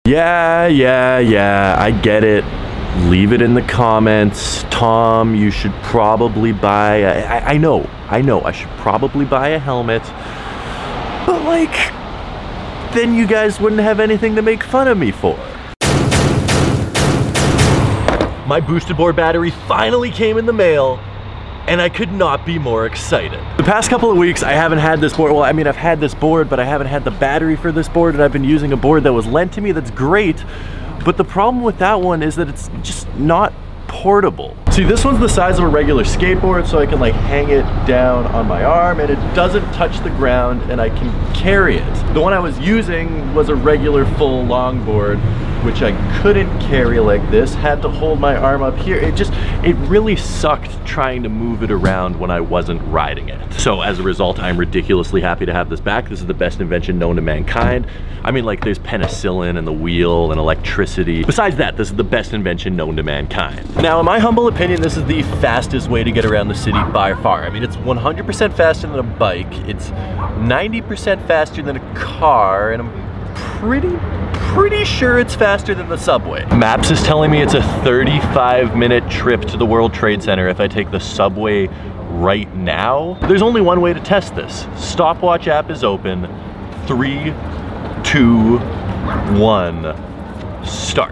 Yeah, I get it. Leave it in the comments. Tom, you should probably buy I know, I should probably buy a helmet. But like, then you guys wouldn't have anything to make fun of me for. My boosted board battery finally came in the mail, and I could not be more excited. The past couple of weeks, I haven't had this board. Well, I mean, I've had this board, but I haven't had the battery for this board, and I've been using a board that was lent to me that's great. But the problem with that one is that it's just not portable. See, this one's the size of a regular skateboard, so I can like hang it down on my arm and it doesn't touch the ground and I can carry it. The one I was using was a regular full longboard, which I couldn't carry like this, had to hold my arm up here. It really sucked trying to move it around when I wasn't riding it. So as a result, I'm ridiculously happy to have this back. This is the best invention known to mankind. I mean, like, there's penicillin and the wheel and electricity. Besides that, this is the best invention known to mankind. Now, in my humble opinion, this is the fastest way to get around the city by far. I mean, it's 100% faster than a bike. It's 90% faster than a car, and I'm pretty sure it's faster than the subway. Maps is telling me it's a 35-minute trip to the World Trade Center if I take the subway right now. There's only one way to test this. Stopwatch app is open. 3, 2, 1, start.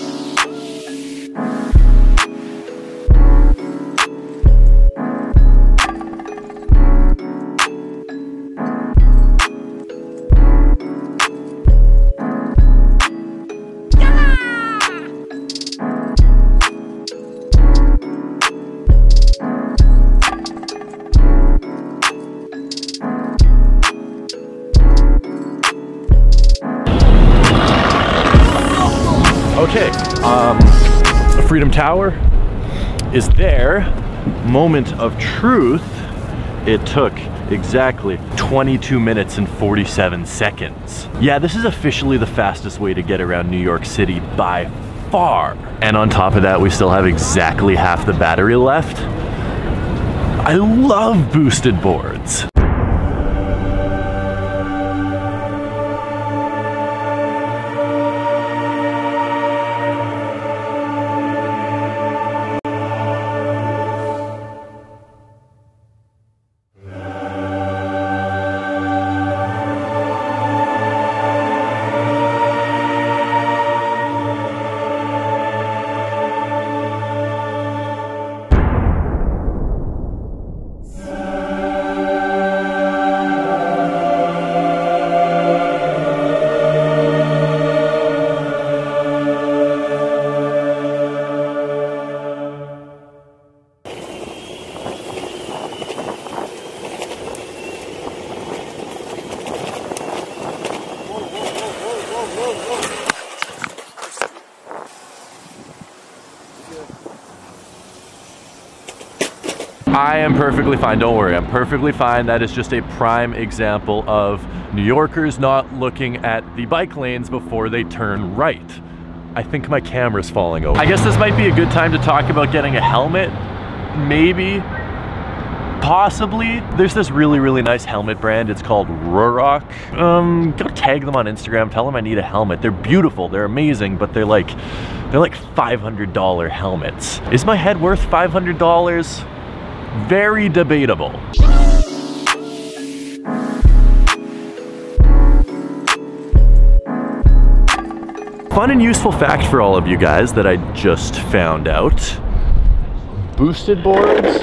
Okay, Freedom Tower is there. Moment of truth. It took exactly 22 minutes and 47 seconds. Yeah, this is officially the fastest way to get around New York City by far. And on top of that, we still have exactly half the battery left. I love boosted boards. I am perfectly fine, don't worry, I'm perfectly fine. That is just a prime example of New Yorkers not looking at the bike lanes before they turn right. I think my camera's falling over. I guess this might be a good time to talk about getting a helmet, maybe, possibly. There's this really nice helmet brand, it's called Ruroc. Go tag them on Instagram, tell them I need a helmet. They're beautiful, they're amazing, but they're like $500 helmets. Is my head worth $500? Very debatable. Fun and useful fact for all of you guys that I just found out. Boosted boards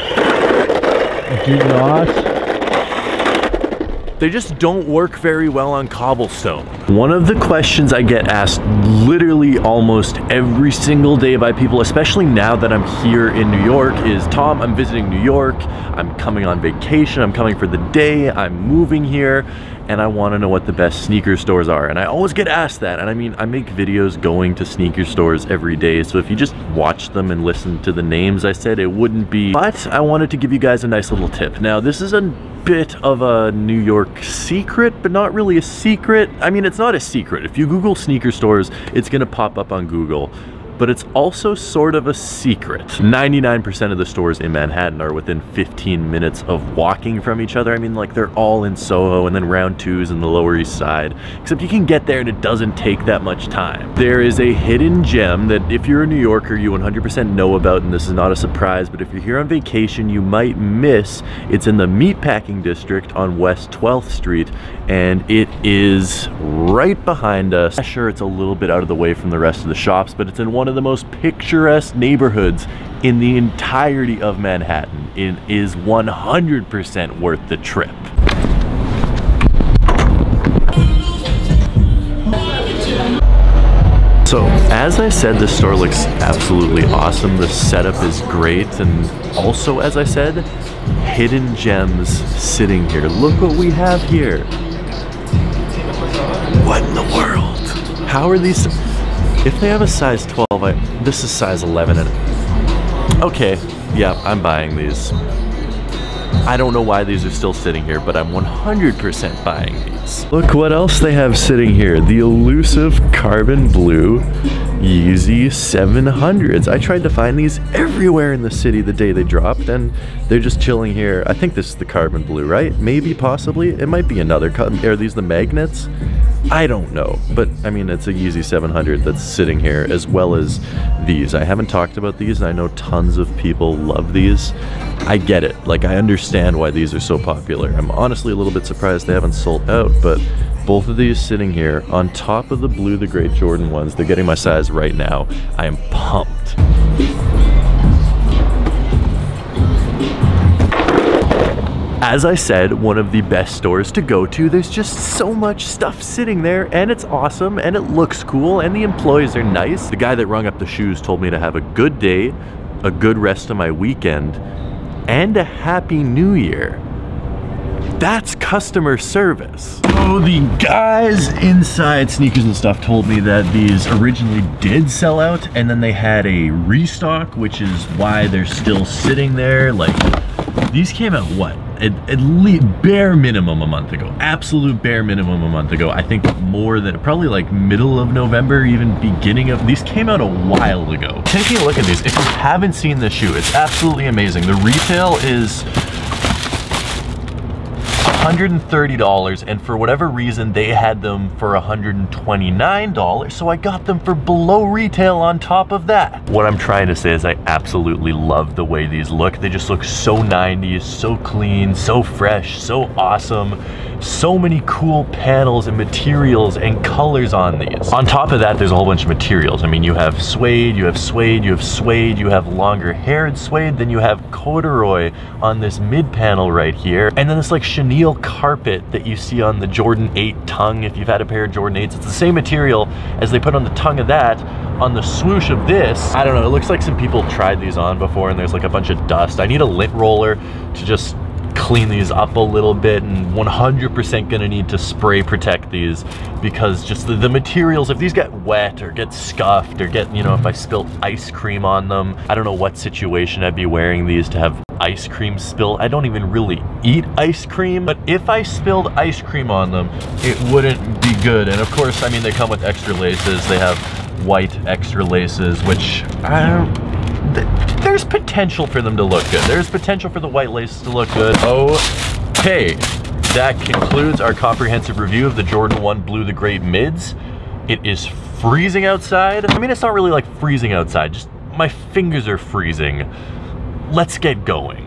do not. They just don't work very well on cobblestone. One of the questions I get asked literally almost every single day by people, especially now that I'm here in New York, is, Tom, I'm visiting New York, I'm coming on vacation, I'm coming for the day, I'm moving here, and I want to know what the best sneaker stores are. And I always get asked that, and I mean, I make videos going to sneaker stores every day, so if you just watch them and listen to the names I said, it wouldn't be. But I wanted to give you guys a nice little tip. Now, this is a bit of a New York secret, but not really a secret. I mean, it's not a secret. If you Google sneaker stores, it's gonna pop up on Google. but it's also sort of a secret. 99% of the stores in Manhattan are within 15 minutes of walking from each other. I mean, like, they're all in Soho and then Round 2's in the Lower East Side, except you can get there and it doesn't take that much time. There is a hidden gem that if you're a New Yorker, you 100% know about, and this is not a surprise, but if you're here on vacation, you might miss. It's in the Meatpacking District on West 12th Street, and it is right behind us. Sure, it's a little bit out of the way from the rest of the shops, but it's in one of the most picturesque neighborhoods in the entirety of Manhattan. It is 100% worth the trip. So, as I said, this store looks absolutely awesome. The setup is great, and also, as I said, hidden gems sitting here. Look what we have here. What in the world? How are these? If they have a size 12, this is size 11. And okay, yeah, I'm buying these. I don't know why these are still sitting here, but I'm 100% buying these. Look what else they have sitting here. The elusive carbon blue Yeezy 700s. I tried to find these everywhere in the city the day they dropped, and they're just chilling here. I think this is the carbon blue, right? Maybe, possibly. It might be another. Are these the magnets? I don't know, but I mean, it's a Yeezy 700 that's sitting here, as well as these. I haven't talked about these, and I know tons of people love these. I get it. Like, I understand why these are so popular. I'm honestly a little bit surprised they haven't sold out, but both of these sitting here on top of the Blue the Great Jordan ones. They're getting my size right now. I am pumped. As I said, one of the best stores to go to. There's just so much stuff sitting there, and it's awesome, and it looks cool, and the employees are nice. The guy that rung up the shoes told me to have a good day, a good rest of my weekend, and a happy new year. That's customer service. So the guys inside Sneakers and Stuff told me that these originally did sell out, and then they had a restock, which is why they're still sitting there. Like, these came out what? At least bare minimum a month ago. Absolute bare minimum a month ago. I think more than, probably like middle of November, even beginning of, these came out a while ago. Taking a look at these, if you haven't seen this shoe, it's absolutely amazing. The retail is $130, and for whatever reason they had them for $129, so I got them for below retail on top of that. What I'm trying to say is I absolutely love the way these look. They just look so 90s, so clean, so fresh, so awesome. So many cool panels and materials and colors on these. On top of that, there's a whole bunch of materials. I mean, you have suede, you have suede, you have suede, you have longer haired suede, then you have corduroy on this mid panel right here, and then this like chenille carpet that you see on the Jordan 8 tongue. If you've had a pair of Jordan 8s, it's the same material as they put on the tongue of that. On the swoosh of this, I don't know, it looks like some people tried these on before and there's like a bunch of dust. I need a lint roller to just clean these up a little bit, and 100% gonna need to spray protect these, because just the materials, if these get wet or get scuffed or get, you know, if I spilt ice cream on them, I don't know what situation I'd be wearing these to have ice cream spill. I don't even really eat ice cream, but if I spilled ice cream on them, it wouldn't be good. And of course, I mean, they come with extra laces. They have white extra laces, which there's potential for them to look good. There's potential for the white laces to look good. Okay, that concludes our comprehensive review of the Jordan 1 Blue the Great Mids. It is freezing outside. I mean, it's not really like freezing outside, just my fingers are freezing. Let's get going.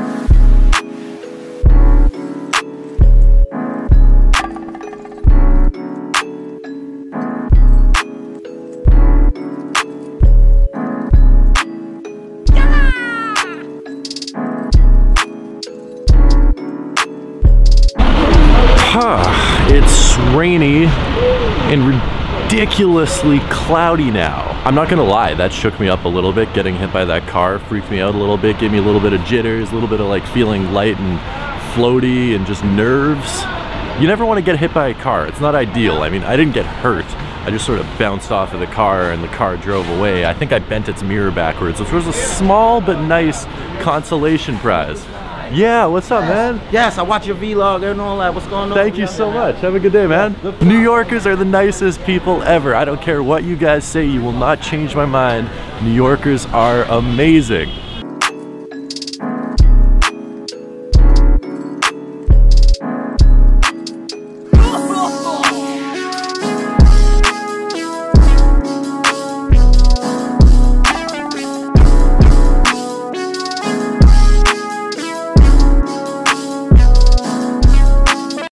It's rainy and ridiculously cloudy now. I'm not gonna lie, that shook me up a little bit. Getting hit by that car freaked me out a little bit, gave me a little bit of jitters, a little bit of like feeling light and floaty and just nerves. You never want to get hit by a car. It's not ideal. I mean, I didn't get hurt. I just sort of bounced off of the car and the car drove away. I think I bent its mirror backwards, which was a small but nice consolation prize. Yeah, what's up, man? Yes, I watch your vlog and all that. What's going on? Thank you so much. Have a good day, man. New Yorkers are the nicest people ever. I don't care what you guys say, you will not change my mind. New Yorkers are amazing.